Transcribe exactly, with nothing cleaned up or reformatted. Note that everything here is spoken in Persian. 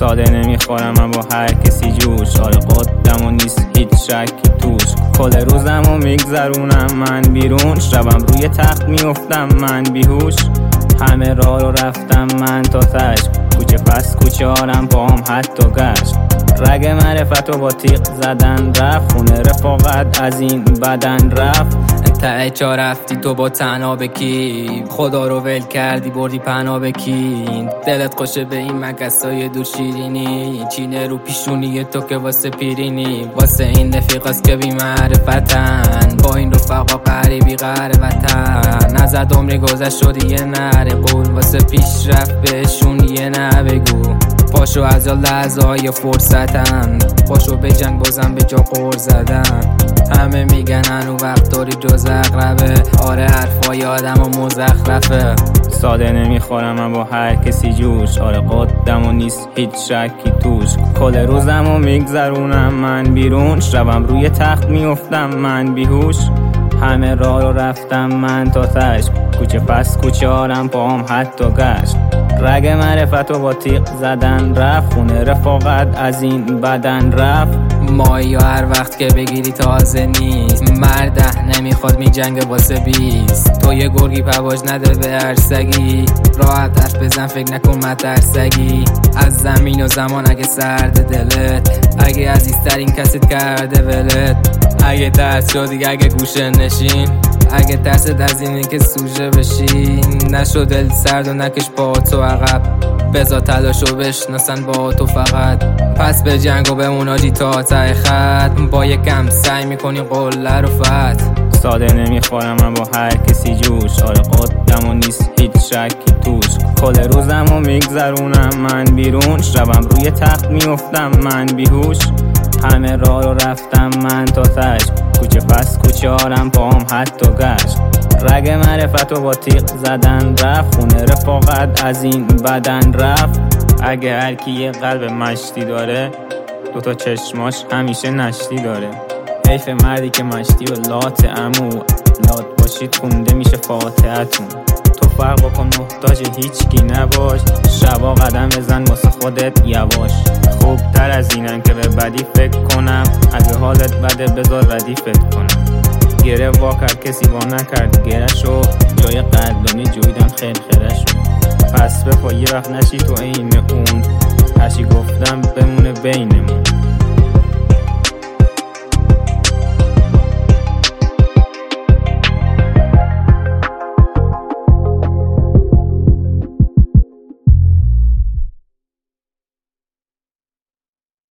ساده نمیخورم من با هر کسی جوش. آره قدم و نیست هیچ شکی توش. کل روزم و میگذرونم من بیرون. شبم روی تخت میافتم من بیهوش. همه راه رو رفتم من تا تش. کوچه پس کوچه آرم پاهم حتی گشت. رگ معرفت و با تیغ زدن رفت. خونه رفاقت از این بدن رفت. ته چا رفتی تو با تنها به کی؟ خدا رو ول کردی بردی پناه به کی؟ دلت خوشه به این مگسای دور شیرینی؟ چینه رو پیشونی تو که واسه پیرینی. واسه این رفیقاست که بی معرفتن. با این رفقا قریبی غر وطن. نزد عمری گذشت شدی یه نره قول. واسه پیش رفت بهشون یه نه بگو. پاشو از لحظه های فرصتن. پاشو به جنگ بازم به جا قور زدن. همه میگن هنو وقت داری جز اقربه. آره حرفای آدم و مزخرفه. ساده نمیخورم من با هر کسی جوش. آره قدم و نیست هیچ شکی توش. کل روزم و میگذرونم من بیرون. شبم روی تخت میافتم من بیهوش. همه راه رو رفتم من تا تش. کوچه پس کوچه آرم پاهم حتی گشت. رگ معرفت و با تیغ زدن رفت. خونه رفاقت از این بدن رفت. مایی هر وقت که بگیری تازه نیست. مرده نمیخواد می جنگ واسه بیست. تو یه گرگی پواج نده به هر سگی. راحت حرف بزن فکر نکن مترسگی. از زمین و زمان اگه سرد دلت. اگه عزیزترین کست کرده ولت. اگه ترس شدی اگه گوشه نشین. اگه ترست از اینه که سوژه بشی. نشو دل سرد و نکش با تو عقب. بذار تلاشو بشناسن با تو فقط. پس به جنگ و بمون آجی تا ته خط. با یکم سعی میکنی قله رو فتح. ساده نمیخورم من با هر کسی جوش. آره قدم و نیست هیچ شکی توش. کل روزم و میگذرونم من بیرون. شبم روی تخت میافتم من بیهوش. همه راه رو رفتم من تا تش. کوچه پس کوچه آرم پاهم حتی گشت. رگ معرفت و با تیغ زدن رفت. خونه رفاقت از این بدن رفت. اگه هر کی یه قلب مشتی داره. دوتا چشماش همیشه نشتی داره. حیف مردی که مشتی و لات امو. لات باشید خونده میشه فاتحتون. تو فرق کن محتاج هیچ کی نباش. شبا قدم بزن واسه خودت یواش. خوبتر از اینم که به بدی فکر کنم. اگه حالت بده بذار ردیفت کنم. گره وا کرد کسی وا نکرد گره شو. جای قدردانی جویدم خیلی خیره شو. پس به پا یه وقت نشی تو این اون. هرچی گفتم بمونه بینمون.